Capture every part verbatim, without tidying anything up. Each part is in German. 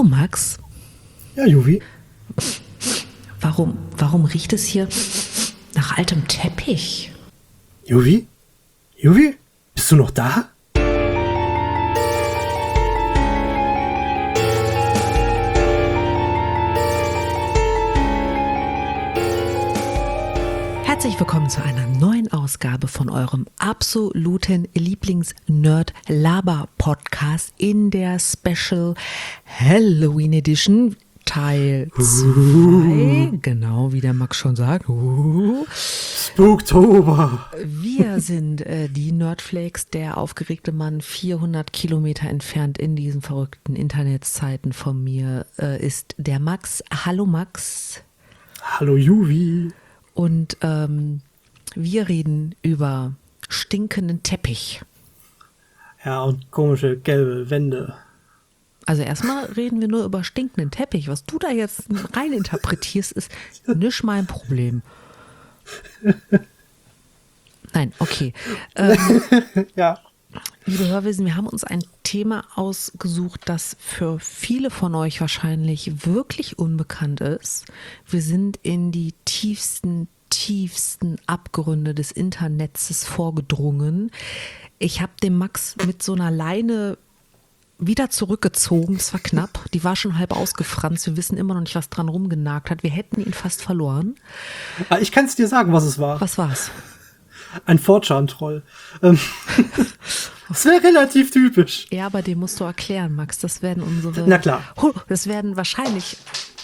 Hallo Max. Ja, Juvi. Warum, warum riecht es hier nach altem Teppich? Juvi? Juvi? Bist du noch da? Herzlich willkommen zu einer neuen Ausgabe von eurem absoluten Lieblings-Nerd-Laber-Podcast in der Special Halloween Edition Teil zwei. Genau, wie der Max schon sagt. Uh. Spooktober. Wir sind äh, die Nerdflakes, der aufgeregte Mann vierhundert Kilometer entfernt in diesen verrückten Internetzeiten von mir äh, ist der Max. Hallo Max. Hallo Juvi. Und ähm, wir reden über stinkenden Teppich. Ja, und komische gelbe Wände. Also erstmal reden wir nur über stinkenden Teppich. Was du da jetzt rein interpretierst, ist nicht mein Problem. Nein, okay. Ähm, ja. Liebe Hörwesen, wir haben uns ein Thema ausgesucht, das für viele von euch wahrscheinlich wirklich unbekannt ist. Wir sind in die tiefsten, tiefsten Abgründe des Internets vorgedrungen. Ich habe den Max mit so einer Leine wieder zurückgezogen. Es war knapp. Die war schon halb ausgefranst. Wir wissen immer noch nicht, was dran rumgenagt hat. Wir hätten ihn fast verloren. Ich kann es dir sagen, was es war. Was war's? Ein vier chan-Troll. Ähm, das wäre relativ typisch. Ja, aber den musst du erklären, Max. Das werden unsere... Na klar. Das werden wahrscheinlich...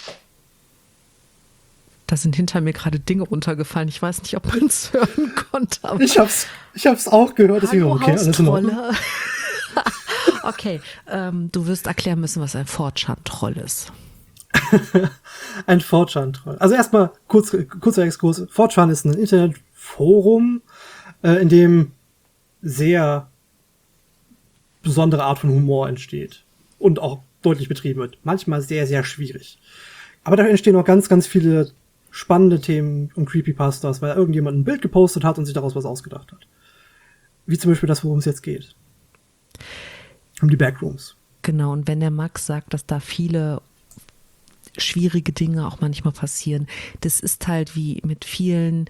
Da sind hinter mir gerade Dinge runtergefallen. Ich weiß nicht, ob man es hören konnte. Aber ich hab's, ich hab's auch gehört. Deswegen Hallo, okay, alles in Ordnung. Okay, ähm, du wirst erklären müssen, was ein vier chan-Troll ist. Ein vier chan-Troll. Also erstmal kurz, kurzer Exkurs. vier chan ist ein Internetforum, äh, in dem sehr besondere Art von Humor entsteht und auch deutlich betrieben wird. Manchmal sehr, sehr schwierig. Aber da entstehen auch ganz, ganz viele spannende Themen und Creepypastas, weil irgendjemand ein Bild gepostet hat und sich daraus was ausgedacht hat. Wie zum Beispiel das, worum es jetzt geht. Um die Backrooms. Genau, und wenn der Max sagt, dass da viele schwierige Dinge auch manchmal passieren, das ist halt wie mit vielen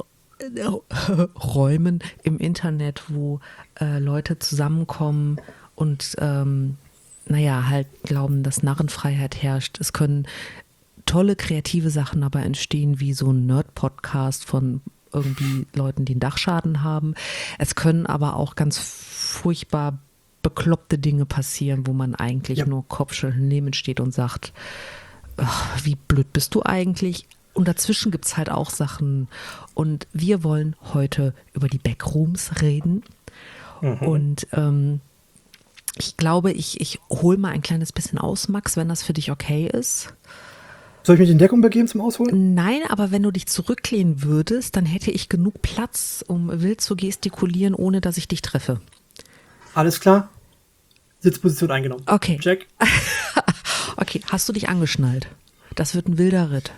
Räumen im Internet, wo äh, Leute zusammenkommen und ähm, naja, halt glauben, dass Narrenfreiheit herrscht. Es können tolle kreative Sachen aber entstehen, wie so ein Nerd-Podcast von irgendwie Leuten, die einen Dachschaden haben. Es können aber auch ganz furchtbar bekloppte Dinge passieren, wo man eigentlich ja. nur Kopfschütteln neben steht und sagt, ach, wie blöd bist du eigentlich? Und dazwischen gibt es halt auch Sachen. Und wir wollen heute über die Backrooms reden. Mhm. Und ähm, ich glaube, ich, ich hole mal ein kleines bisschen aus, Max, wenn das für dich okay ist. Soll ich mich in Deckung begeben zum Ausholen? Nein, aber wenn du dich zurücklehnen würdest, dann hätte ich genug Platz, um wild zu gestikulieren, ohne dass ich dich treffe. Alles klar. Sitzposition eingenommen. Okay. Check. Okay, hast du dich angeschnallt? Das wird ein wilder Ritt.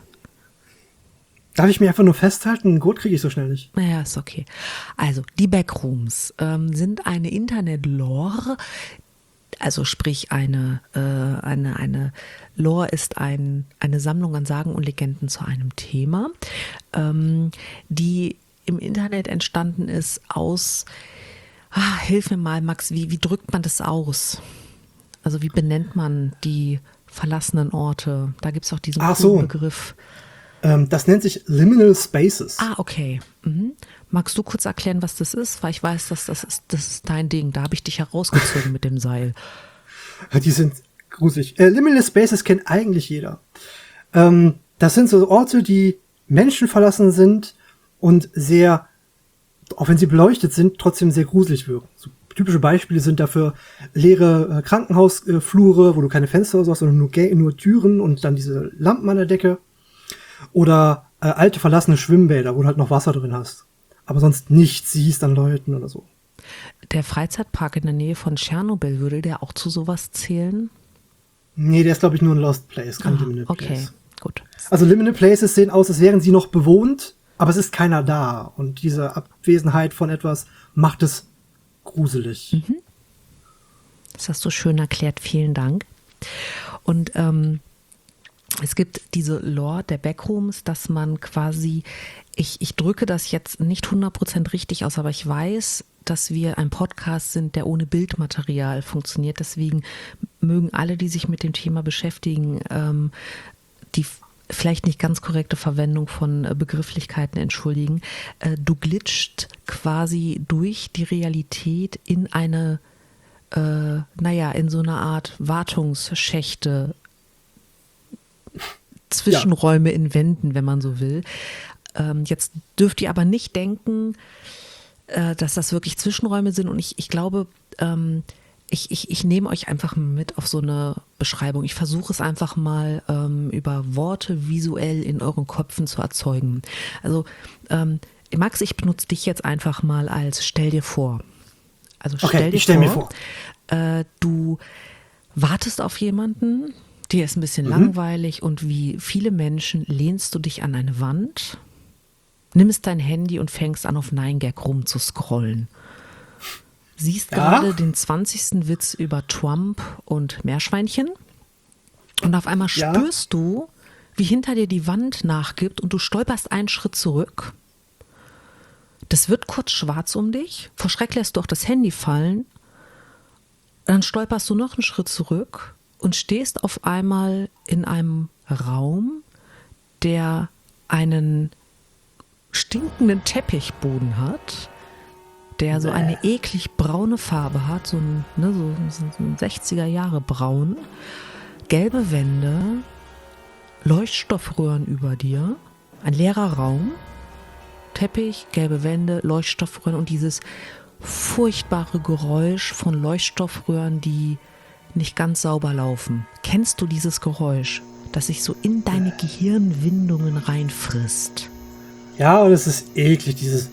Darf ich mich einfach nur festhalten? Einen Gurt kriege ich so schnell nicht. Naja, ist okay. Also, die Backrooms ähm, sind eine Internet-Lore. Also sprich, eine, äh, eine, eine Lore ist ein, eine Sammlung an Sagen und Legenden zu einem Thema, ähm, die im Internet entstanden ist aus, ah, hilf mir mal, Max, wie, wie drückt man das aus? Also wie benennt man die verlassenen Orte? Da gibt es auch diesen Ach coolen so. Begriff. Ähm, das nennt sich Liminal Spaces. Ah, okay. Mhm. Magst du kurz erklären, was das ist? Weil ich weiß, dass das ist, das ist dein Ding. Da habe ich dich herausgezogen mit dem Seil. Die sind gruselig. Äh, Liminal Spaces kennt eigentlich jeder. Ähm, das sind so Orte, die menschenverlassen sind und sehr, auch wenn sie beleuchtet sind, trotzdem sehr gruselig wirken. So typische Beispiele sind dafür leere äh, Krankenhausflure, äh, wo du keine Fenster oder so hast, sondern nur, nur Türen und dann diese Lampen an der Decke. Oder äh, alte verlassene Schwimmbäder, wo du halt noch Wasser drin hast. Aber sonst nichts siehst an Leuten oder so. Der Freizeitpark in der Nähe von Tschernobyl, würde der auch zu sowas zählen? Nee, der ist, glaube ich, nur ein Lost Place, kein Ah, Liminal okay, Place. gut. Also Liminal Places sehen aus, als wären sie noch bewohnt, aber es ist keiner da. Und diese Abwesenheit von etwas macht es gruselig. Mhm. Das hast du schön erklärt, vielen Dank. Und ähm, es gibt diese Lore der Backrooms, dass man quasi, ich, ich drücke das jetzt nicht hundert Prozent richtig aus, aber ich weiß, dass wir ein Podcast sind, der ohne Bildmaterial funktioniert. Deswegen mögen alle, die sich mit dem Thema beschäftigen, ähm, die vielleicht nicht ganz korrekte Verwendung von äh, Begrifflichkeiten entschuldigen. Äh, du glitscht quasi durch die Realität in eine, äh, naja, in so eine Art Wartungsschächte, Zwischenräume ja. in Wänden, wenn man so will. Ähm, jetzt dürft ihr aber nicht denken, äh, dass das wirklich Zwischenräume sind. Und ich, ich glaube, ähm, ich, ich, ich nehme euch einfach mit auf so eine Beschreibung. Ich versuche es einfach mal ähm, über Worte visuell in euren Köpfen zu erzeugen. Also ähm, Max, ich benutze dich jetzt einfach mal als stell dir vor. Also stell okay, dir ich stell vor, mir vor. Äh, du wartest auf jemanden, dir ist ein bisschen mhm. langweilig und wie viele Menschen lehnst du dich an eine Wand, nimmst dein Handy und fängst an, auf neun gag rum zu scrollen. Siehst ja. gerade den zwanzigsten Witz über Trump und Meerschweinchen und auf einmal ja. spürst du, wie hinter dir die Wand nachgibt und du stolperst einen Schritt zurück. Das wird kurz schwarz um dich, vor Schreck lässt du auch das Handy fallen, dann stolperst du noch einen Schritt zurück und stehst auf einmal in einem Raum, der einen stinkenden Teppichboden hat, der so eine eklig braune Farbe hat, so ein, ne, so, so ein sechziger Jahre braun, gelbe Wände, Leuchtstoffröhren über dir, ein leerer Raum, Teppich, gelbe Wände, Leuchtstoffröhren und dieses furchtbare Geräusch von Leuchtstoffröhren, die nicht ganz sauber laufen. Kennst du dieses Geräusch, das sich so in deine Gehirnwindungen reinfrisst? Ja, und es ist eklig, dieses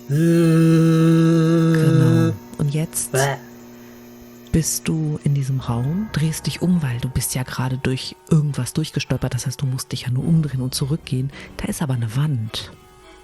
Genau. Und jetzt bist du in diesem Raum, drehst dich um, weil du bist ja gerade durch irgendwas durchgestolpert, das heißt, du musst dich ja nur umdrehen und zurückgehen. Da ist aber eine Wand.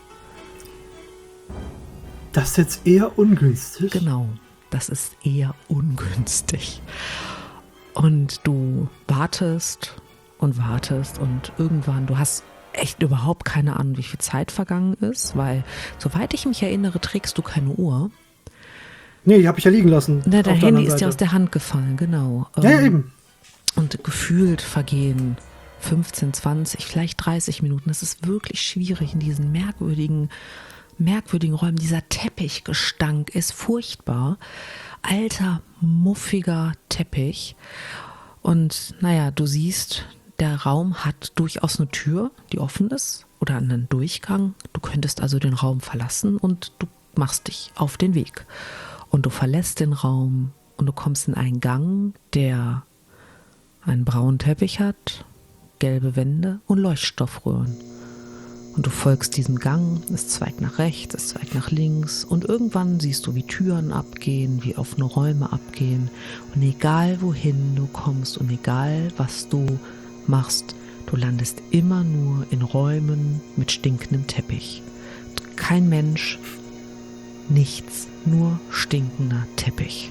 Das ist jetzt eher ungünstig. Genau, das ist eher ungünstig. Und du wartest und wartest und irgendwann, du hast echt überhaupt keine Ahnung, wie viel Zeit vergangen ist, weil, soweit ich mich erinnere, trägst du keine Uhr. Nee, die habe ich ja liegen lassen. Na, dein Handy ist dir aus der Hand gefallen, genau. Ja, ähm, eben. Und gefühlt vergehen fünfzehn, zwanzig, vielleicht dreißig Minuten. Das ist wirklich schwierig in diesen merkwürdigen, merkwürdigen Räumen. Dieser Teppichgestank ist furchtbar. Alter, muffiger Teppich. Und naja, du siehst, der Raum hat durchaus eine Tür, die offen ist, oder einen Durchgang. Du könntest also den Raum verlassen und du machst dich auf den Weg. Und du verlässt den Raum und du kommst in einen Gang, der einen braunen Teppich hat, gelbe Wände und Leuchtstoffröhren. Und du folgst diesem Gang, es zweigt nach rechts, es zweigt nach links und irgendwann siehst du, wie Türen abgehen, wie offene Räume abgehen. Und egal wohin du kommst und egal was du machst, du landest immer nur in Räumen mit stinkendem Teppich. Kein Mensch, nichts, nur stinkender Teppich.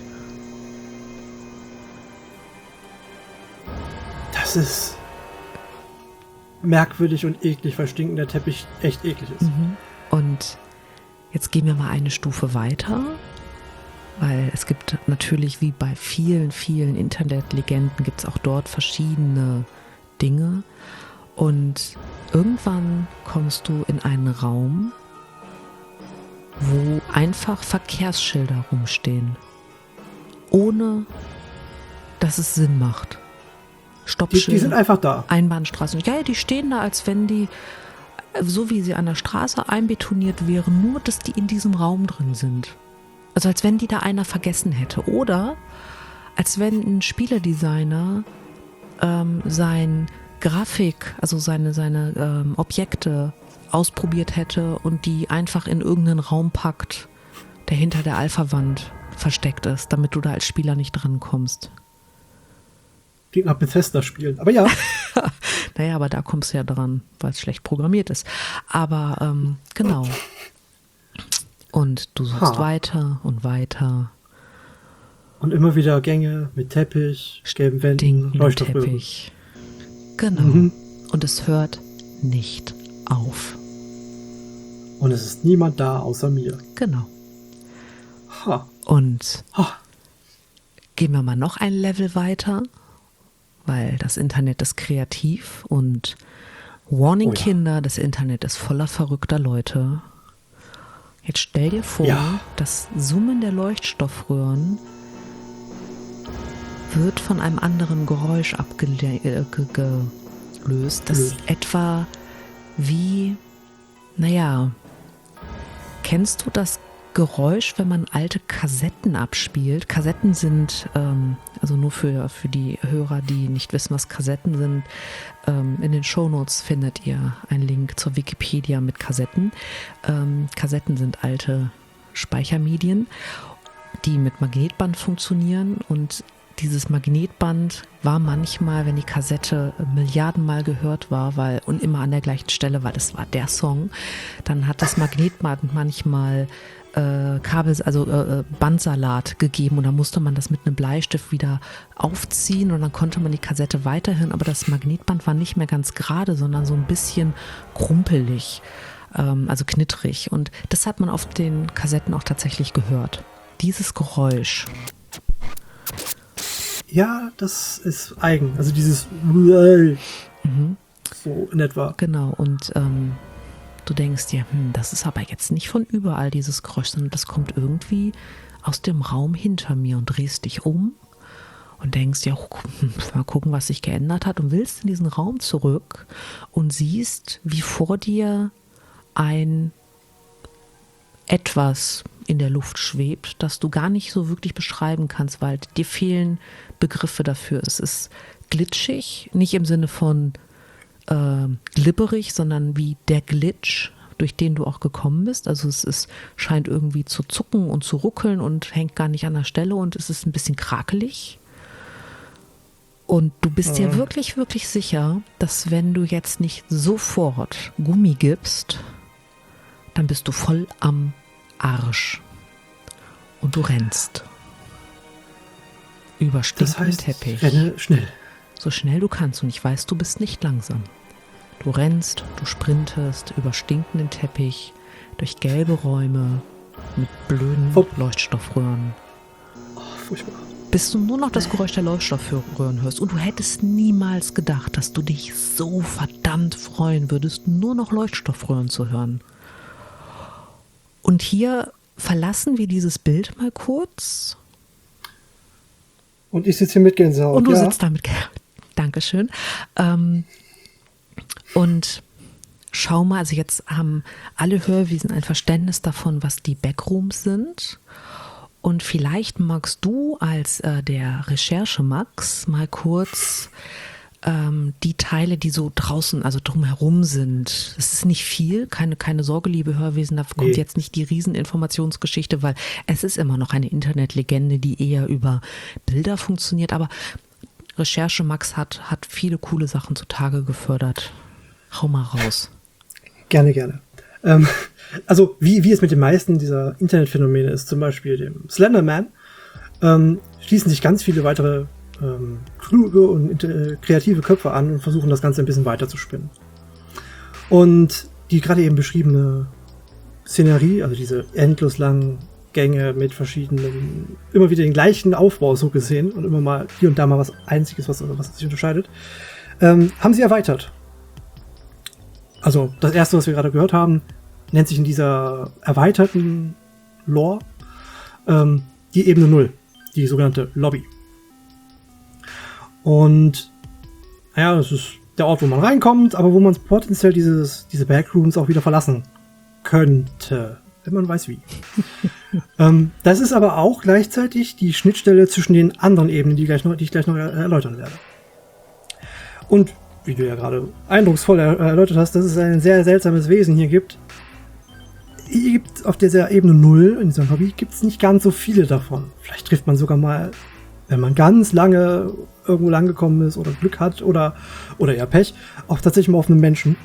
Das ist merkwürdig und eklig, weil stinkender Teppich echt eklig ist. Mhm. Und jetzt gehen wir mal eine Stufe weiter, weil es gibt natürlich, wie bei vielen, vielen Internetlegenden, gibt es auch dort verschiedene Dinge. Und irgendwann kommst du in einen Raum, wo einfach Verkehrsschilder rumstehen, ohne dass es Sinn macht. Stoppschilder. Die, die sind einfach da. Einbahnstraßen. Ja, die stehen da, als wenn die, so wie sie an der Straße einbetoniert wären, nur, dass die in diesem Raum drin sind. Also als wenn die da einer vergessen hätte. Oder als wenn ein Spieledesigner ähm, sein Grafik, also seine, seine ähm, Objekte ausprobiert hätte und die einfach in irgendeinen Raum packt, der hinter der Alpha-Wand versteckt ist, damit du da als Spieler nicht drankommst. Klingt nach Bethesda-Spielen, aber ja. Naja, aber da kommst du ja dran, weil es schlecht programmiert ist. Aber ähm, genau. Und du suchst ha. weiter und weiter. Und immer wieder Gänge mit Teppich, gelben Wänden, Leuchtstoffröhren. Teppich. Genau. Mhm. Und es hört nicht auf. Und es ist niemand da außer mir. Genau. Ha. Und Ha. gehen wir mal noch ein Level weiter, weil das Internet ist kreativ und Warning Oh ja. Kinder, das Internet ist voller verrückter Leute. Jetzt stell dir vor, Ja. das Summen der Leuchtstoffröhren wird von einem anderen Geräusch abgelöst. Äh, ge- gelöst. Das ist etwa wie, naja, kennst du das Geräusch, wenn man alte Kassetten abspielt? Kassetten sind, ähm, also nur für, für die Hörer, die nicht wissen, was Kassetten sind, ähm, in den Shownotes findet ihr einen Link zur Wikipedia mit Kassetten. Ähm, Kassetten sind alte Speichermedien, die mit Magnetband funktionieren, und dieses Magnetband war manchmal, wenn die Kassette Milliardenmal gehört war, weil und immer an der gleichen Stelle, weil das war der Song, dann hat das Magnetband manchmal äh, Kabel, also äh, Bandsalat gegeben, und dann musste man das mit einem Bleistift wieder aufziehen und dann konnte man die Kassette weiterhören, aber das Magnetband war nicht mehr ganz gerade, sondern so ein bisschen krumpelig, ähm, also knittrig, und das hat man auf den Kassetten auch tatsächlich gehört. Dieses Geräusch. Ja, das ist eigen. Also dieses mhm. so in etwa. Genau, und ähm, du denkst dir, hm, das ist aber jetzt nicht von überall dieses Geräusch, sondern das kommt irgendwie aus dem Raum hinter mir, und drehst dich um und denkst dir, oh, hm, mal gucken, was sich geändert hat, und willst in diesen Raum zurück und siehst, wie vor dir ein etwas in der Luft schwebt, das du gar nicht so wirklich beschreiben kannst, weil dir fehlen Begriffe dafür. Es ist glitschig, nicht im Sinne von äh, glibberig, sondern wie der Glitch, durch den du auch gekommen bist. Also es ist, scheint irgendwie zu zucken und zu ruckeln und hängt gar nicht an der Stelle, und es ist ein bisschen krakelig. Und du bist dir Mhm. wirklich, wirklich sicher, dass wenn du jetzt nicht sofort Gummi gibst, dann bist du voll am Arsch. Und du rennst. Über Das stinkenden heißt, Teppich. renne schnell. So schnell du kannst, und ich weiß, du bist nicht langsam. Du rennst, du sprintest über stinkenden Teppich, durch gelbe Räume mit blöden Hopp. Leuchtstoffröhren, Oh, furchtbar. bis du nur noch das Geräusch der Leuchtstoffröhren hörst. Und du hättest niemals gedacht, dass du dich so verdammt freuen würdest, nur noch Leuchtstoffröhren zu hören. Und hier verlassen wir dieses Bild mal kurz. Und ich sitze hier mit Gänsehaut. Und du ja. sitzt da mit Gänsehaut. Dankeschön. Ähm, und schau mal, also jetzt haben alle Hörwesen ein Verständnis davon, was die Backrooms sind. Und vielleicht magst du als äh, der Recherche-Max mal kurz ähm, die Teile, die so draußen, also drumherum sind. Es ist nicht viel, keine, keine Sorge, liebe Hörwesen, da kommt Nee. jetzt nicht die Rieseninformationsgeschichte, weil es ist immer noch eine Internetlegende, die eher über Bilder funktioniert. Aber Recherche Max hat, hat viele coole Sachen zutage gefördert. Hau mal raus. Gerne, gerne. Ähm, also, wie, wie es mit den meisten dieser Internetphänomene ist, zum Beispiel dem Slenderman, ähm, schließen sich ganz viele weitere ähm, kluge und äh, kreative Köpfe an und versuchen das Ganze ein bisschen weiter zu spinnen. Und die gerade eben beschriebene Szenerie, also diese endlos langen Gänge mit verschiedenen, immer wieder den gleichen Aufbau so gesehen und immer mal hier und da mal was Einziges, was, was sich unterscheidet, ähm, haben sie erweitert. Also das erste, was wir gerade gehört haben, nennt sich in dieser erweiterten Lore ähm, die Ebene null, die sogenannte Lobby. Und naja, das ist der Ort, wo man reinkommt, aber wo man potenziell dieses, diese Backrooms auch wieder verlassen könnte, wenn man weiß wie. ähm, das ist aber auch gleichzeitig die Schnittstelle zwischen den anderen Ebenen, die, gleich noch, die ich gleich noch erläutern werde. Und wie du ja gerade eindrucksvoll er erläutert hast, dass es ein sehr seltsames Wesen hier gibt. Hier gibt auf dieser Ebene null, in dieser Lobby, gibt es nicht ganz so viele davon. Vielleicht trifft man sogar mal, wenn man ganz lange irgendwo lang gekommen ist oder Glück hat oder, oder ja Pech, auch tatsächlich mal auf einen Menschen.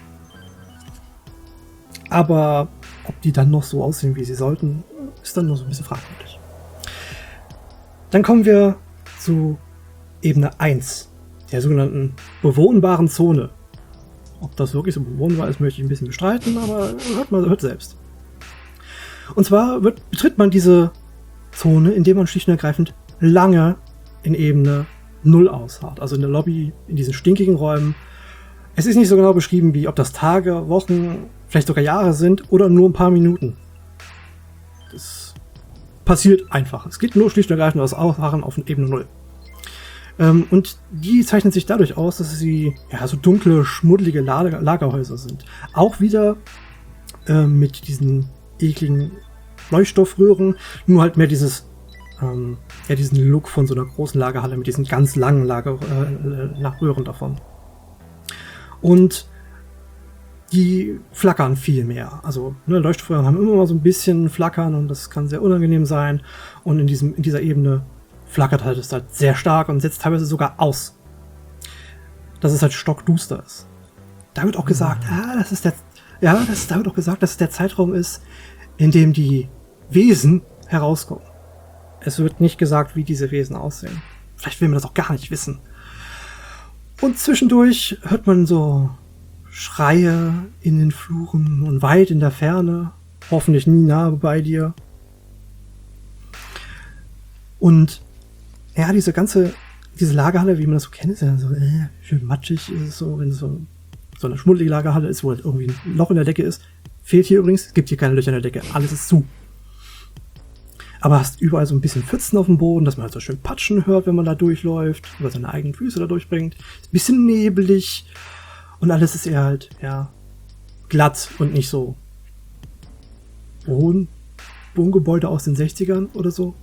Aber ob die dann noch so aussehen, wie sie sollten, ist dann noch so ein bisschen fragwürdig. Dann kommen wir zu Ebene eins der sogenannten bewohnbaren Zone. Ob das wirklich so bewohnbar ist, möchte ich ein bisschen bestreiten, aber hört mal, hört selbst. Und zwar wird, betritt man diese Zone, indem man schlicht und ergreifend lange in Ebene null ausharrt. Also in der Lobby, in diesen stinkigen Räumen. Es ist nicht so genau beschrieben, wie ob das Tage, Wochen, vielleicht sogar Jahre sind oder nur ein paar Minuten. Das passiert einfach. Es geht nur schlicht und ergreifend aus Ausharren auf Ebene null. Ähm, und die zeichnet sich dadurch aus, dass sie ja, so dunkle, schmuddelige Lager- Lagerhäuser sind. Auch wieder äh, mit diesen ekligen Leuchtstoffröhren, nur halt mehr dieses ähm, ja, diesen Look von so einer großen Lagerhalle mit diesen ganz langen Lager, äh, Röhren davon. Und die flackern viel mehr. Also ne, Leuchtstoffröhren haben immer mal so ein bisschen Flackern und das kann sehr unangenehm sein. Und in, diesem, in dieser Ebene flackert halt es halt sehr stark und setzt teilweise sogar aus. Dass es halt stockduster ist. Da wird auch gesagt, mhm. ah, das ist der, ja, das ist, da wird auch gesagt, dass es der Zeitraum ist, in dem die Wesen herauskommen. Es wird nicht gesagt, wie diese Wesen aussehen. Vielleicht will man das auch gar nicht wissen. Und zwischendurch hört man so Schreie in den Fluren und weit in der Ferne, hoffentlich nie nahe bei dir. Und ja, diese ganze, diese Lagerhalle, wie man das so kennt, ist ja so äh, schön matschig, ist es so, wenn es so, so eine schmuddelige Lagerhalle ist, wo halt irgendwie ein Loch in der Decke ist. Fehlt hier übrigens, es gibt hier keine Löcher in der Decke, alles ist zu. Aber hast überall so ein bisschen Pfützen auf dem Boden, dass man halt so schön Patschen hört, wenn man da durchläuft, oder seine eigenen Füße da durchbringt. Ist ein bisschen nebelig und alles ist eher halt, ja, glatt und nicht so Wohn Wohngebäude aus den sechzigern oder so.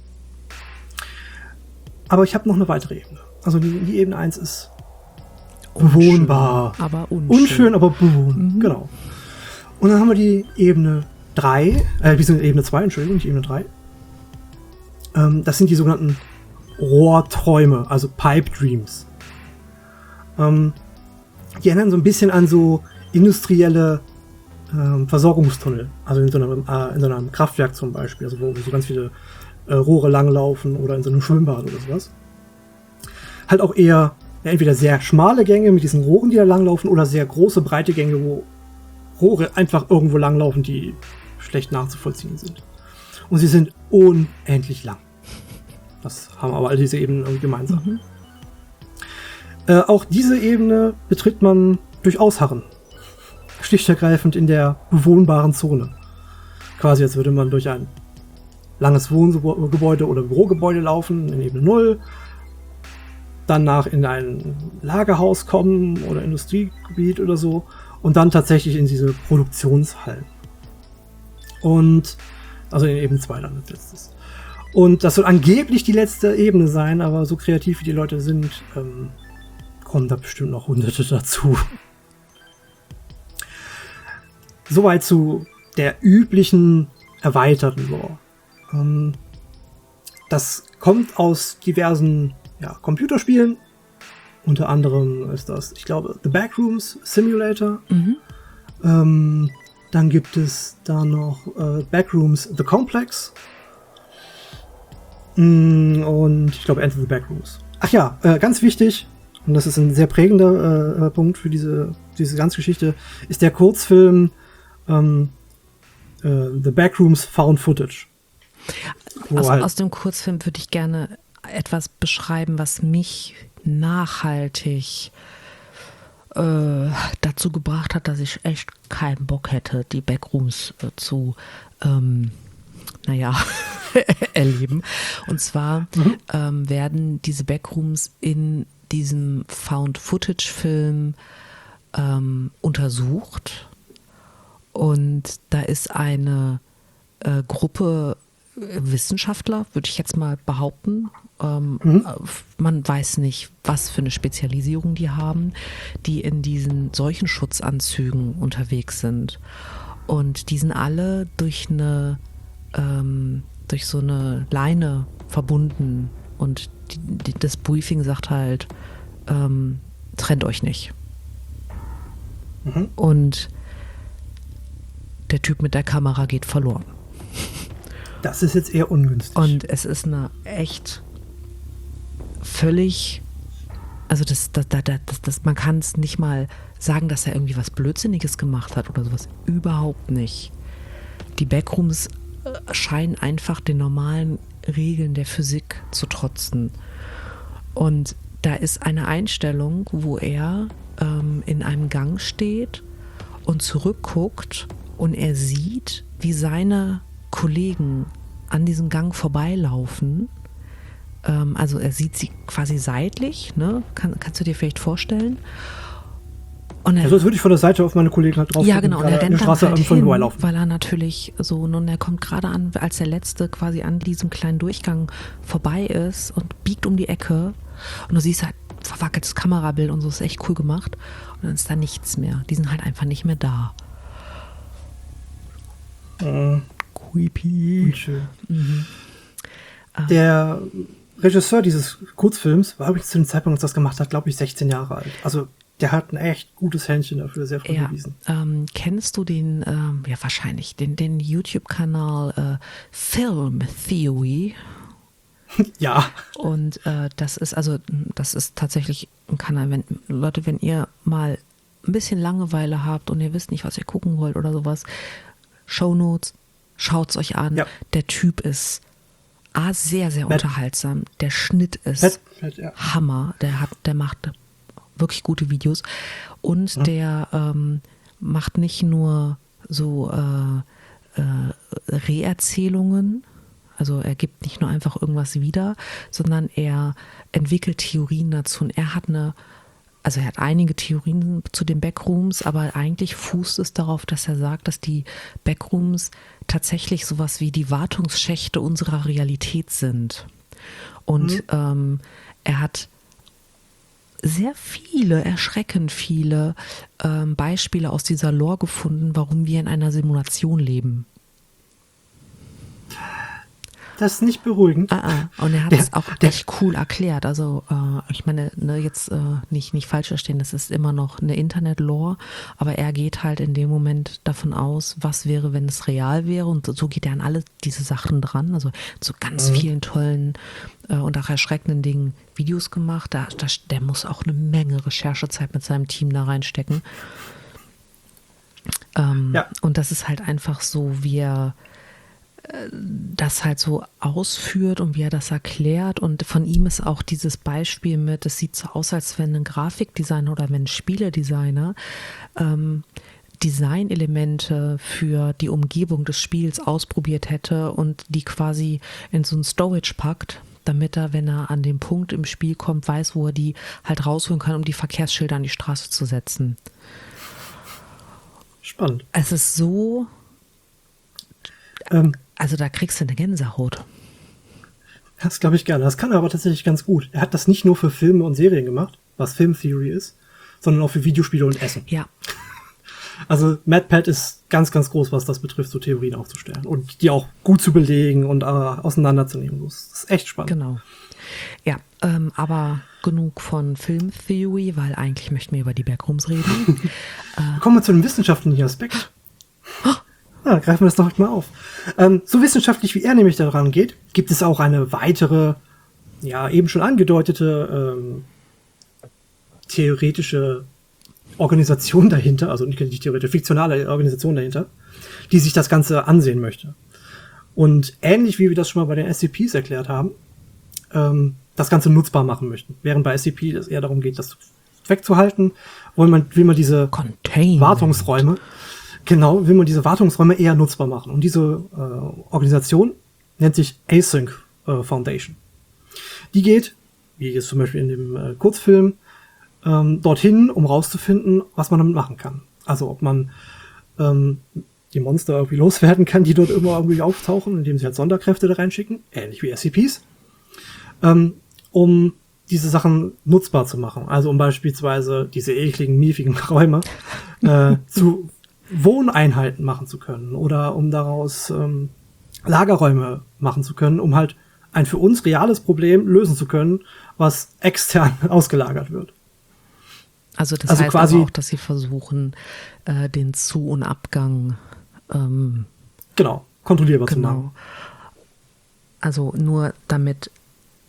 Aber ich habe noch eine weitere Ebene. Also die, die Ebene eins ist unschön, bewohnbar. Aber unschön. Unschön, aber bewohnbar. Mhm. Genau. Und dann haben wir die Ebene drei, äh, die sind Ebene zwei, Entschuldigung, nicht Ebene drei. Ähm, das sind die sogenannten Rohrträume, also Pipe Dreams. Ähm, die erinnern so ein bisschen an so industrielle ähm, Versorgungstunnel. Also in so, einem, äh, in so einem Kraftwerk zum Beispiel, also wo so ganz viele äh, Rohre langlaufen oder in so einem Schwimmbad oder sowas. Halt auch eher ja, entweder sehr schmale Gänge mit diesen Rohren, die da langlaufen, oder sehr große, breite Gänge, wo Rohre einfach irgendwo langlaufen, die schlecht nachzuvollziehen sind. Und sie sind unendlich lang. Das haben aber all diese Ebenen irgendwie gemeinsam. Mhm. Äh, auch diese Ebene betritt man durch Ausharren. Schlicht und ergreifend in der bewohnbaren Zone. Quasi als würde man durch ein langes Wohngebäude oder Bürogebäude laufen, in Ebene null. Danach in ein Lagerhaus kommen oder Industriegebiet oder so. Und dann tatsächlich in diese Produktionshallen. Und also in Ebene zwei dann als letztes. Und das soll angeblich die letzte Ebene sein, aber so kreativ wie die Leute sind, ähm, kommen da bestimmt noch Hunderte dazu. Soweit zu der üblichen erweiterten Lore. Ähm, das kommt aus diversen ja, Computerspielen. Unter anderem ist das, ich glaube, The Backrooms Simulator. Mhm. Ähm, Dann gibt es da noch äh, Backrooms The Complex. Mm, und ich glaube Enter the Backrooms. Ach ja, äh, ganz wichtig, und das ist ein sehr prägender äh, Punkt für diese, diese ganze Geschichte, ist der Kurzfilm ähm, äh, The Backrooms Found Footage. Also halt aus dem Kurzfilm würde ich gerne etwas beschreiben, was mich nachhaltig Äh, dazu gebracht hat, dass ich echt keinen Bock hätte, die Backrooms äh, zu ähm, naja, erleben. Und zwar mhm. ähm, werden diese Backrooms in diesem Found-Footage-Film ähm, untersucht. Und da ist eine äh, Gruppe Wissenschaftler, würde ich jetzt mal behaupten. Ähm, mhm. Man weiß nicht, was für eine Spezialisierung die haben, die in diesen solchen Schutzanzügen unterwegs sind. Und die sind alle durch eine, ähm, durch so eine Leine verbunden. Und die, die, das Briefing sagt halt, ähm, trennt euch nicht. Mhm. Und der Typ mit der Kamera geht verloren. Das ist jetzt eher ungünstig. Und es ist eine echt völlig Also das, das, das, das, das, man kann es nicht mal sagen, dass er irgendwie was Blödsinniges gemacht hat oder sowas. Überhaupt nicht. Die Backrooms äh, scheinen einfach den normalen Regeln der Physik zu trotzen. Und da ist eine Einstellung, wo er ähm, in einem Gang steht und zurückguckt und er sieht, wie seine Kollegen an diesem Gang vorbeilaufen. Ähm, also er sieht sie quasi seitlich, ne? Kann, kannst du dir vielleicht vorstellen? Und er, Also das würde ich von der Seite auf meine Kollegen halt drauf ja, genau, und er rennt dann halt hin, vorbeilaufen. weil er natürlich so, nun, er kommt gerade an, als der Letzte quasi an diesem kleinen Durchgang vorbei ist und biegt um die Ecke und du siehst halt verwackeltes Kamerabild und so, ist echt cool gemacht und dann ist da nichts mehr. Die sind halt einfach nicht mehr da. Mhm. Creepy. Unschön. Mhm. Der Regisseur dieses Kurzfilms war übrigens zu dem Zeitpunkt, als er das gemacht hat, glaube ich, sechzehn Jahre alt. Also der hat ein echt gutes Händchen dafür, sehr früh ja, bewiesen. Ähm, kennst du den, ähm, ja wahrscheinlich, den, den YouTube-Kanal äh, Film Theory? Ja. Und äh, das ist also, das ist tatsächlich ein Kanal, wenn, Leute, wenn ihr mal ein bisschen Langeweile habt und ihr wisst nicht, was ihr gucken wollt oder sowas, Shownotes, schaut's euch an. Ja. Der Typ ist A, sehr, sehr Matt. unterhaltsam. Der Schnitt ist Matt. Matt, ja. Hammer. Der hat, der macht wirklich gute Videos. Und mhm. der ähm, macht nicht nur so äh, äh, Reerzählungen, also er gibt nicht nur einfach irgendwas wieder, sondern er entwickelt Theorien dazu. Und er hat eine, also er hat einige Theorien zu den Backrooms, aber eigentlich fußt es darauf, dass er sagt, dass die Backrooms tatsächlich sowas wie die Wartungsschächte unserer Realität sind. Und mhm. ähm, er hat sehr viele, erschreckend viele ähm, Beispiele aus dieser Lore gefunden, warum wir in einer Simulation leben. Das ist nicht beruhigend. Ah, ah. Und er hat es auch echt cool erklärt. Also äh, ich meine, ne, jetzt äh, nicht, nicht falsch verstehen, das ist immer noch eine Internet-Lore, aber er geht halt in dem Moment davon aus, was wäre, wenn es real wäre, und so geht er an alle diese Sachen dran. Also zu ganz mhm. vielen tollen äh, und auch erschreckenden Dingen Videos gemacht. Da, da, der muss auch eine Menge Recherchezeit mit seinem Team da reinstecken. Ähm, ja. Und das ist halt einfach so, wie er das halt so ausführt und wie er das erklärt. Und von ihm ist auch dieses Beispiel mit, es sieht so aus, als wenn ein Grafikdesigner oder wenn ein Spieledesigner ähm, Designelemente für die Umgebung des Spiels ausprobiert hätte und die quasi in so ein Storage packt, damit er, wenn er an den Punkt im Spiel kommt, weiß, wo er die halt rausholen kann, um die Verkehrsschilder an die Straße zu setzen. Spannend. Es ist so... Ähm. Also da kriegst du eine Gänsehaut. Das glaube ich gerne. Das kann er aber tatsächlich ganz gut. Er hat das nicht nur für Filme und Serien gemacht, was Film Theory ist, sondern auch für Videospiele und Essen. Ja. Also MadPat ist ganz, ganz groß, was das betrifft, so Theorien aufzustellen und die auch gut zu belegen und äh, auseinanderzunehmen. Das ist echt spannend. Genau. Ja, ähm, aber genug von Film Theory, weil eigentlich möchten wir über die Backrooms reden. äh, Kommen wir zu dem wissenschaftlichen Aspekt. Oh. Ja, greifen wir das doch mal auf. Ähm, so wissenschaftlich wie er nämlich daran geht, gibt es auch eine weitere, ja, eben schon angedeutete ähm, theoretische Organisation dahinter, also nicht theoretische, fiktionale Organisation dahinter, die sich das Ganze ansehen möchte. Und ähnlich wie wir das schon mal bei den S C Ps erklärt haben, ähm, das Ganze nutzbar machen möchten. Während bei S C P es eher darum geht, das wegzuhalten, will man, will man diese Containment. Wartungsräume Genau, will man diese Wartungsräume eher nutzbar machen. Und diese äh, Organisation nennt sich Async äh, Foundation. Die geht, wie jetzt zum Beispiel in dem äh, Kurzfilm, ähm, dorthin, um rauszufinden, was man damit machen kann. Also ob man ähm, die Monster irgendwie loswerden kann, die dort immer irgendwie auftauchen, indem sie halt Sonderkräfte da reinschicken, ähnlich wie S C Ps, ähm, um diese Sachen nutzbar zu machen. Also um beispielsweise diese ekligen, miefigen Räume äh, zu Wohneinheiten machen zu können oder um daraus ähm, Lagerräume machen zu können, um halt ein für uns reales Problem lösen zu können, was extern ausgelagert wird. Also das also heißt quasi aber auch, dass sie versuchen, äh, den Zu- und Abgang ähm, genau, kontrollierbar genau. zu machen. Also nur damit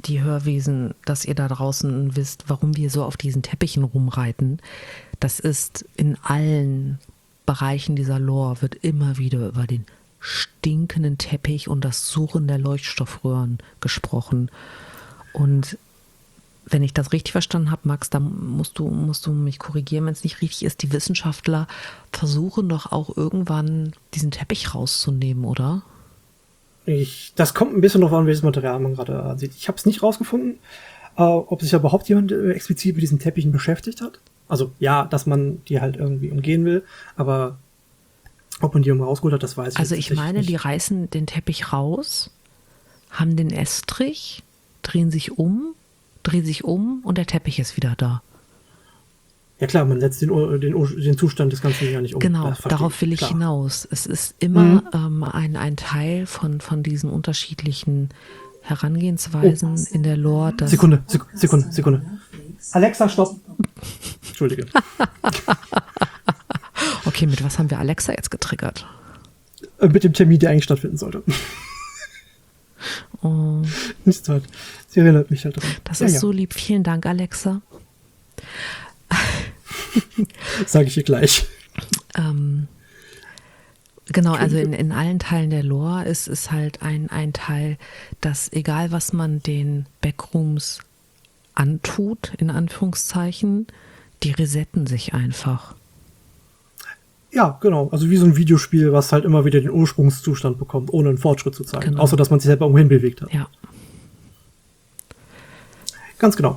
die Hörwesen, dass ihr da draußen wisst, warum wir so auf diesen Teppichen rumreiten. Das ist in allen Bereichen dieser Lore, wird immer wieder über den stinkenden Teppich und das Suchen der Leuchtstoffröhren gesprochen. Und wenn ich das richtig verstanden habe, Max, dann musst du, musst du mich korrigieren, wenn es nicht richtig ist. Die Wissenschaftler versuchen doch auch irgendwann diesen Teppich rauszunehmen, oder? Ich, das kommt ein bisschen drauf an, welches Material man gerade ansieht. Ich habe es nicht rausgefunden, äh, ob sich überhaupt jemand äh, explizit mit diesen Teppichen beschäftigt hat. Also ja, dass man die halt irgendwie umgehen will, aber ob man die irgendwo rausgeholt hat, das weiß ich Also jetzt ich meine, nicht. die reißen den Teppich raus, haben den Estrich, drehen sich um, drehen sich um und der Teppich ist wieder da. Ja klar, man setzt den, den, den Zustand des Ganzen ja nicht um. Genau, Das verstehe darauf will ich klar. hinaus. Es ist immer Mhm. ähm, ein, ein Teil von, von diesen unterschiedlichen Herangehensweisen Oh. in der Lore. Dass Sekunde, Sek Sekunde, Sekunde. Alexa, stopp. Entschuldige. Okay, mit was haben wir Alexa jetzt getriggert? Äh, Mit dem Termin, der eigentlich stattfinden sollte. Oh, Nichts weiter. Sie erinnert mich halt dran. das ja, ist ja. so lieb. Vielen Dank, Alexa. Sage ich ihr gleich. Ähm, genau, also in, in allen Teilen der Lore ist es halt ein, ein Teil, dass egal was man den Backrooms antut, in Anführungszeichen, die resetten sich einfach. Ja, genau. Also wie so ein Videospiel, was halt immer wieder den Ursprungszustand bekommt, ohne einen Fortschritt zu zeigen. Genau. Außer, dass man sich selber umhin bewegt hat. Ja. Ganz genau.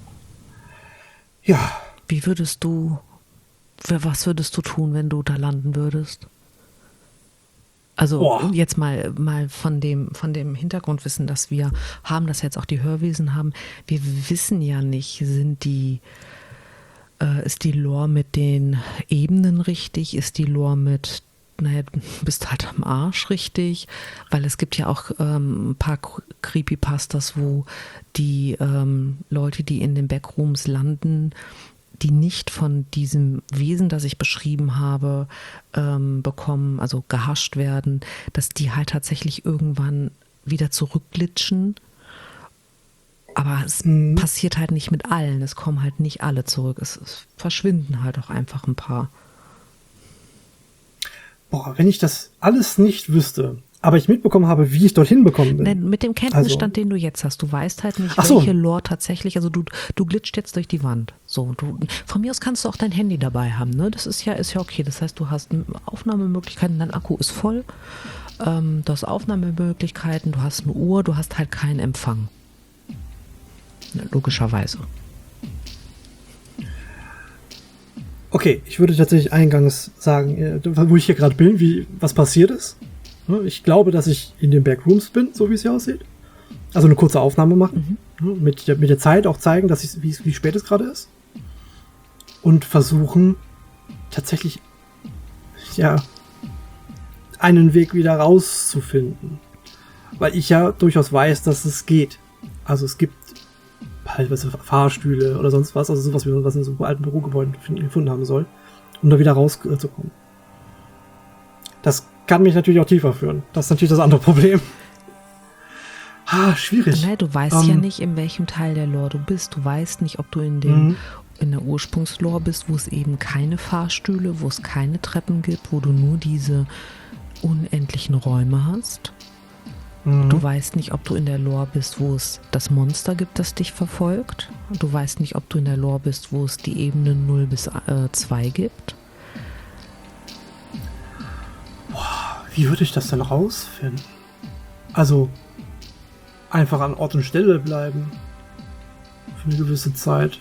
Ja, Wie würdest du, was würdest du tun, wenn du da landen würdest? Also Boah. jetzt mal, mal von dem, von dem Hintergrundwissen, das wir haben, dass jetzt auch die Hörwesen haben. Wir wissen ja nicht, sind die, äh, ist die Lore mit den Ebenen richtig? Ist die Lore mit, naja, du bist halt am Arsch richtig? Weil es gibt ja auch ähm, ein paar Creepypastas, wo die ähm, Leute, die in den Backrooms landen, die nicht von diesem Wesen, das ich beschrieben habe, ähm, bekommen, also gehascht werden, dass die halt tatsächlich irgendwann wieder zurückglitschen. Aber es Mhm. passiert halt nicht mit allen. Es kommen halt nicht alle zurück. Es, es verschwinden halt auch einfach ein paar. boah, wenn ich das alles nicht wüsste, aber ich mitbekommen habe, wie ich dorthin bekommen bin. Nein, mit dem Kenntnisstand, den du jetzt hast, du weißt halt nicht, Ach so. welche Lore tatsächlich, also du, du glitscht jetzt durch die Wand. So, du, von mir aus kannst du auch dein Handy dabei haben, ne? Das ist ja, ist ja okay. Das heißt, du hast Aufnahmemöglichkeiten, dein Akku ist voll, ähm, du hast Aufnahmemöglichkeiten, du hast eine Uhr, du hast halt keinen Empfang. Ne, logischerweise. Okay, ich würde tatsächlich eingangs sagen, äh, wo ich hier gerade bin, wie was passiert ist. Ne, Ich glaube, dass ich in den Backrooms bin, so wie es hier aussieht. Also eine kurze Aufnahme machen. Ne, Mit, der, mit der Zeit auch zeigen, dass ich, wie, wie spät es gerade ist. Und versuchen, tatsächlich, ja, einen Weg wieder rauszufinden. Weil ich ja durchaus weiß, dass es geht. Also es gibt halt was, Fahrstühle oder sonst was, also sowas, wie man was in so alten Bürogebäuden finden- gefunden haben soll, um da wieder rauszukommen. Das kann mich natürlich auch tiefer führen. Das ist natürlich das andere Problem. Ah, schwierig. Nein, du weißt Ähm, ja nicht, in welchem Teil der Lore du bist. Du weißt nicht, ob du in dem Mhm. in der Ursprungslore bist, wo es eben keine Fahrstühle, wo es keine Treppen gibt, wo du nur diese unendlichen Räume hast. Mhm. Du weißt nicht, ob du in der Lore bist, wo es das Monster gibt, das dich verfolgt. Du weißt nicht, ob du in der Lore bist, wo es die Ebenen null bis zwei gibt. Wie würde ich das denn rausfinden? Also, einfach an Ort und Stelle bleiben. Für eine gewisse Zeit.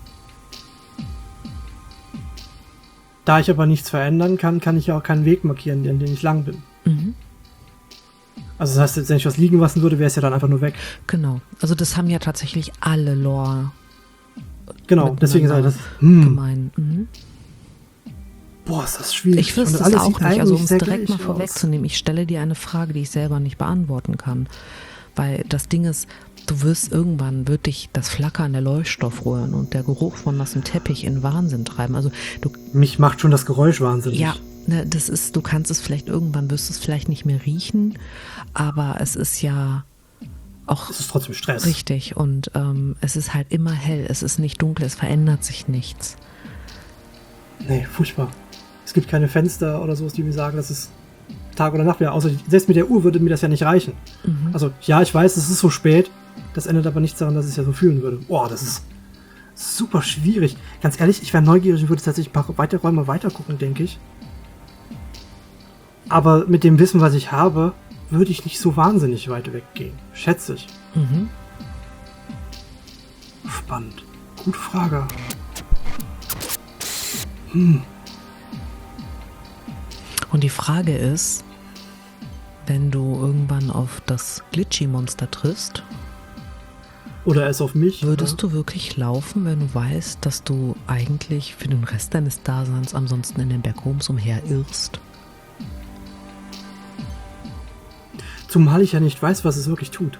Da ich aber nichts verändern kann, kann ich ja auch keinen Weg markieren, an den ich lang bin. Mhm. Also das heißt, wenn ich was liegen lassen würde, wäre es ja dann einfach nur weg. Genau. Also das haben ja tatsächlich alle Lore Genau, deswegen sage ich das. miteinander Hm, gemein. Mhm. boah, ist das schwierig. Ich wüsste Und es alles auch sieht nicht. Also um eigentlich es sehr direkt mal gleich vorwegzunehmen, ich stelle dir eine Frage, die ich selber nicht beantworten kann. Weil das Ding ist, du wirst irgendwann, wird dich das Flackern der Leuchtstoffröhren und der Geruch von nassem Teppich in Wahnsinn treiben. Also du, aus. Mich macht schon das Geräusch wahnsinnig. ja, ne, das ist, du kannst es vielleicht irgendwann, wirst du es vielleicht nicht mehr riechen, aber es ist ja auch Es ist trotzdem Stress. richtig. Und ähm, es ist halt immer hell, es ist nicht dunkel, es verändert sich nichts. Nee, furchtbar. Es gibt keine Fenster oder sowas, die mir sagen, dass es Tag oder Nacht wäre. Außer selbst mit der Uhr würde mir das ja nicht reichen. Mhm. Also ja, ich weiß, es ist so spät. Das ändert aber nichts daran, dass ich es ja so fühlen würde. Boah, das ist super schwierig. Ganz ehrlich, ich wäre neugierig und würde tatsächlich ein paar weitere Räume weitergucken, denke ich. Aber mit dem Wissen, was ich habe, würde ich nicht so wahnsinnig weit weggehen. Schätze ich. Mhm. Spannend. Gute Frage. Hm. Und die Frage ist, wenn du irgendwann auf das Glitchy-Monster triffst, Oder es auf mich. würdest ja. du wirklich laufen, wenn du weißt, dass du eigentlich für den Rest deines Daseins ansonsten in den Backrooms umherirrst? Zumal ich ja nicht weiß, was es wirklich tut.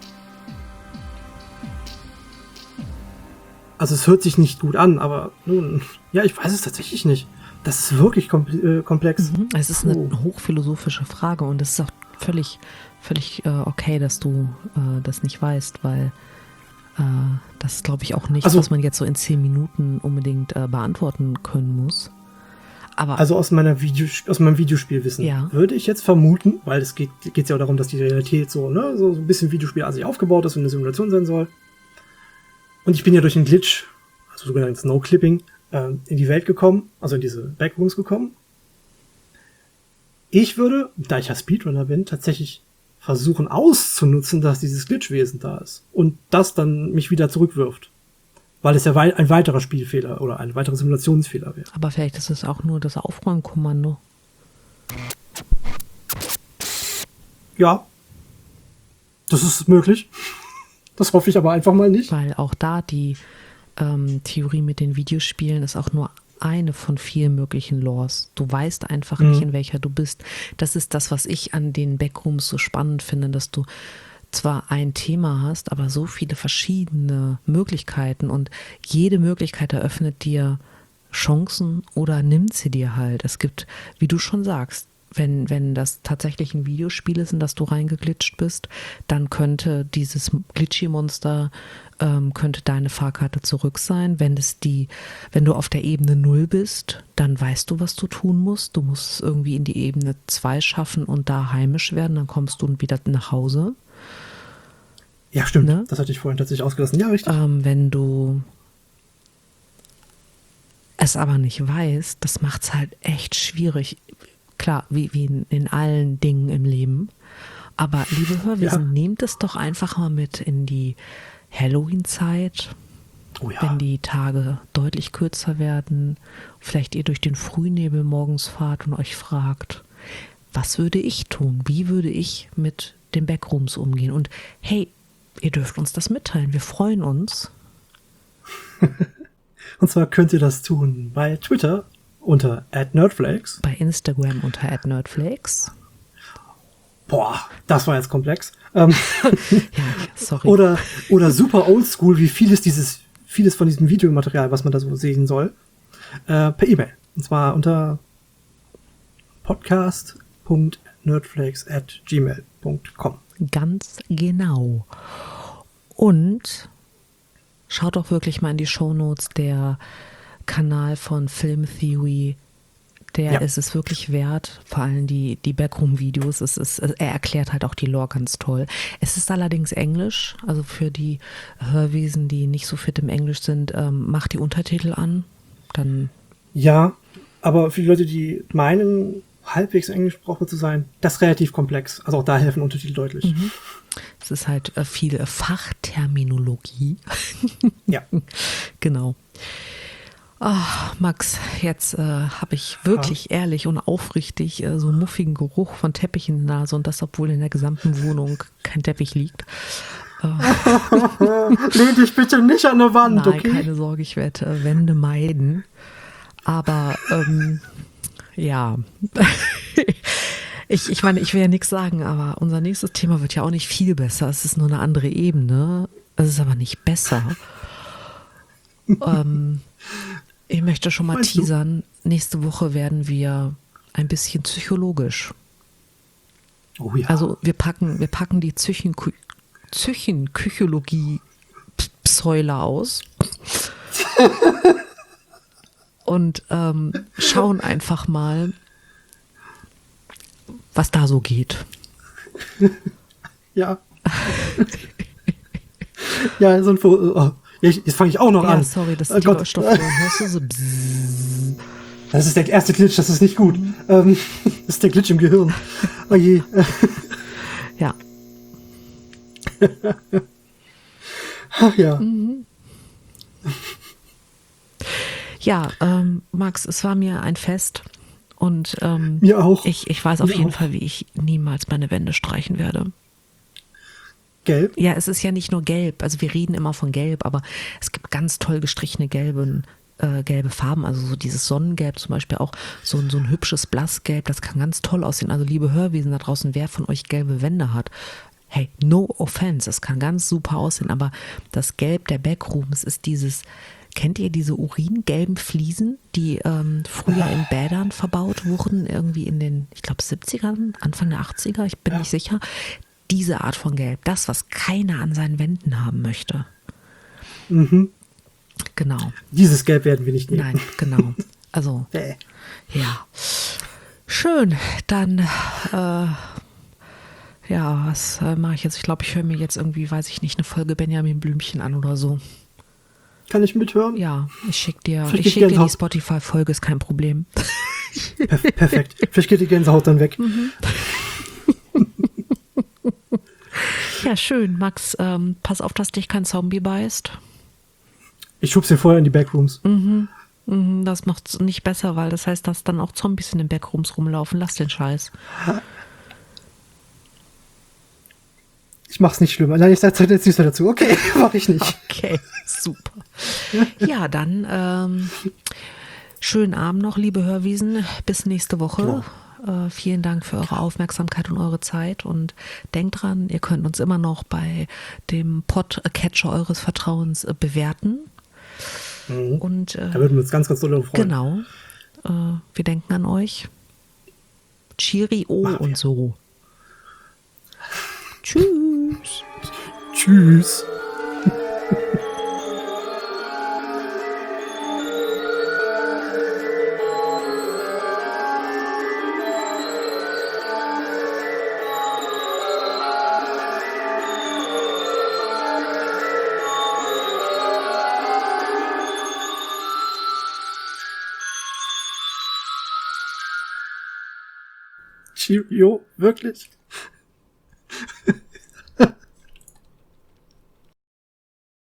Also es hört sich nicht gut an, aber nun, ja, ich weiß es tatsächlich nicht. Das ist wirklich komple- äh, komplex. Mhm. Es ist eine Puh. hochphilosophische Frage und es ist auch völlig, völlig äh, okay, dass du äh, das nicht weißt, weil äh, das ist, glaube ich, auch nichts, Also- was man jetzt so in zehn Minuten unbedingt äh, beantworten können muss. Aber Also aus meiner Video, aus meinem Videospielwissen Ja. würde ich jetzt vermuten, weil es geht geht ja auch darum, dass die Realität so, ne, so, so ein bisschen Videospiel an sich aufgebaut ist und eine Simulation sein soll. Und ich bin ja durch einen Glitch, also sogenanntes No-Clipping, äh, in die Welt gekommen, also in diese Backrooms gekommen. Ich würde, da ich ja Speedrunner bin, tatsächlich versuchen auszunutzen, dass dieses Glitchwesen da ist und das dann mich wieder zurückwirft. Weil es ja wei- ein weiterer Spielfehler oder ein weiterer Simulationsfehler wäre. Aber vielleicht ist es auch nur das Aufräumkommando. Ja, das ist möglich. Das hoffe ich aber einfach mal nicht. Weil auch da die ähm, Theorie mit den Videospielen ist auch nur eine von vielen möglichen Lores. Du weißt einfach Mhm. nicht, in welcher du bist. Das ist das, was ich an den Backrooms so spannend finde, dass du zwar ein Thema hast, aber so viele verschiedene Möglichkeiten und jede Möglichkeit eröffnet dir Chancen oder nimmt sie dir halt. Es gibt, wie du schon sagst, wenn, wenn das tatsächlich ein Videospiel ist, in das du reingeglitscht bist, dann könnte dieses Glitchy-Monster, ähm, könnte deine Fahrkarte zurück sein. Wenn es die, wenn du auf der Ebene null bist, dann weißt du, was du tun musst. Du musst es irgendwie in die Ebene zwei schaffen und da heimisch werden, dann kommst du wieder nach Hause. Ja, stimmt. Ne? Das hatte ich vorhin tatsächlich ausgelassen. Ja, richtig. Ähm, wenn du es aber nicht weißt, das macht es halt echt schwierig. Klar, wie, wie in, in allen Dingen im Leben. Aber liebe Hörwesen, Ja. nehmt es doch einfach mal mit in die Halloween-Zeit, Oh ja. wenn die Tage deutlich kürzer werden. Vielleicht ihr durch den Frühnebel morgens fahrt und euch fragt, was würde ich tun? Wie würde ich mit den Backrooms umgehen? Und hey, ihr dürft uns das mitteilen. Wir freuen uns. Und zwar könnt ihr das tun bei Twitter unter at nerdflakes. Bei Instagram unter at nerdflakes. Boah, das war jetzt komplex. Ähm, Ja, sorry. oder, oder super oldschool, wie vieles dieses, vieles von diesem Videomaterial, was man da so sehen soll, äh, per E-Mail. Und zwar unter podcast.nerdflakes at gmail punkt com. Ganz genau. Und schaut doch wirklich mal in die Shownotes, der Kanal von Film Theory, der Ja. ist es wirklich wert, vor allem die, die Backroom-Videos. Es ist, er erklärt halt auch die Lore ganz toll. Es ist allerdings Englisch, also für die Hörwesen, die nicht so fit im Englisch sind, ähm, macht die Untertitel an. Dann Ja, aber für die Leute, die meinen, halbwegs englischsprachig zu sein, das ist relativ komplex. Also auch da helfen Untertitel deutlich. es ist halt äh, viel äh, Fachterminologie. Ja. Genau. Ah, Max, jetzt äh, habe ich wirklich ehrlich und aufrichtig äh, so einen muffigen Geruch von Teppich in der Nase und das, obwohl in der gesamten Wohnung kein Teppich liegt. Lehn dich bitte nicht an der Wand, Nein, okay? keine Sorge, ich werde äh, Wände meiden. Aber ähm, ja, ich, ich meine, ich will ja nichts sagen, aber unser nächstes Thema wird ja auch nicht viel besser. Es ist nur eine andere Ebene. Es ist aber nicht besser. ähm, ich möchte schon mal Meinst du? teasern. Nächste Woche werden wir ein bisschen psychologisch. Oh ja. Also wir packen, wir packen die Psychen, Züchen-Kychologie-Psäuler aus und ähm, schauen einfach mal, was da so geht. Ja. Ja, so ein Vogel. Oh, jetzt fange ich auch noch Ja, an. sorry, das Oh ist die Gott. Leuchtstoffröhren. Hörst du so? Bzzz. Das ist der erste Glitch, das ist nicht gut. Ähm, das ist der Glitch im Gehirn. Oh je. Ja. Ach ja. Ja, ähm, Max, es war mir ein Fest und ähm, Mir auch. Ich, ich weiß auf Mir jeden auch. Fall, wie ich niemals meine Wände streichen werde. Gelb? Ja, es ist ja nicht nur gelb, also wir reden immer von gelb, aber es gibt ganz toll gestrichene gelben, äh, gelbe Farben, also so dieses Sonnengelb zum Beispiel auch, so, ein- so ein hübsches Blassgelb, das kann ganz toll aussehen. Also liebe Hörwesen da draußen, wer von euch gelbe Wände hat, hey, no offense, es kann ganz super aussehen, aber das Gelb der Backrooms ist dieses, kennt ihr diese uringelben Fliesen, die ähm, früher in Bädern verbaut wurden, irgendwie in den, ich glaube, siebzigern, Anfang der achtziger, ich bin Ja. nicht sicher. Diese Art von Gelb, das, was keiner an seinen Wänden haben möchte. Mhm. Genau. Dieses Gelb werden wir nicht nehmen. Nein, genau. Also, Bäh. ja. Schön, dann, äh, ja, was äh, mache ich jetzt? Ich glaube, ich höre mir jetzt irgendwie, weiß ich nicht, eine Folge Benjamin Blümchen an oder so. Kann ich mithören? Ja, ich schicke dir, Vielleicht ich geht schick dir die Gänsehaut. Spotify-Folge, ist kein Problem. Perf perfekt. Vielleicht geht die Gänsehaut dann weg. Ja, schön, Max, ähm, pass auf, dass dich kein Zombie beißt. Ich schub's dir vorher in die Backrooms. Mhm, das macht's nicht besser, weil das heißt, dass dann auch Zombies in den Backrooms rumlaufen. Lass den Scheiß. Ich mach's nicht schlimmer. Nein, ich sag jetzt nichts mehr dazu. Okay, mach ich nicht. Okay, super. Ja, dann ähm, schönen Abend noch, liebe Hörwiesen. Bis nächste Woche. Äh, vielen Dank für eure Aufmerksamkeit und eure Zeit. Und denkt dran, ihr könnt uns immer noch bei dem Podcatcher eures Vertrauens äh, bewerten. Mhm. Und äh, Da würden wir uns ganz, ganz doll freuen. genau, äh, wir denken an euch. Cheerio Machen wir. und so. Tschüss. Tschüss. Cheerio, wirklich?